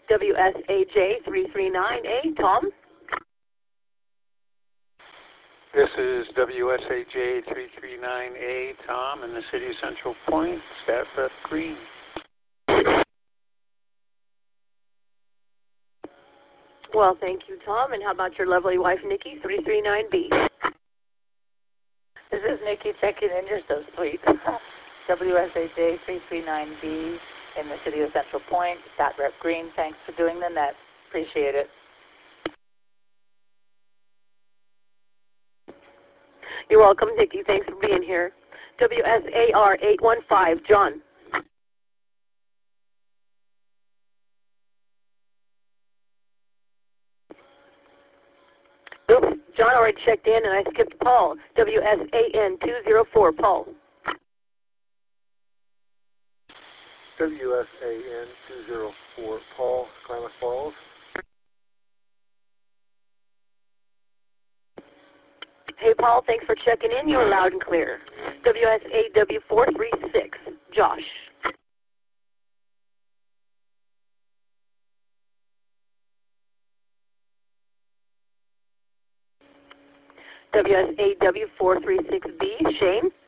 WSAJ 339A, Tom. This is WSAJ 339A, Tom, in the city of Central Point, Stat Rep Green. Well, thank you, Tom. And how about your lovely wife, Nikki, 339B? This is Nikki checking in. You're so sweet. WSAJ 339B in the city of Central Point, Stat Rep Green. Thanks for doing the net. Appreciate it. You're welcome, Nikki. Thanks for being here. WSAR 815, John. Oops, John already checked in, and I skipped Paul. WSAN 204, Paul. WSAN 204, Paul, Klamath Falls. Hey, Paul, thanks for checking in. You're loud and clear. WSAW 436, Josh. WSAW 436B, Shane.